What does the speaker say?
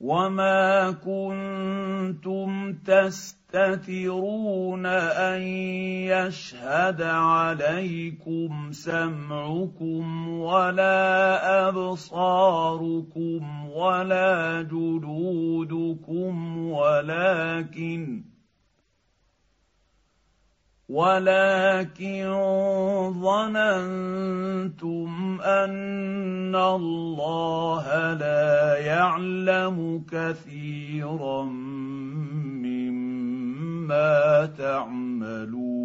وما كنتم تستترون ان يشهد عليكم سمعكم ولا ابصاركم ولا جلودكم ولكن ظننتم ان الله لا يعلم كثيرا مما تعملون.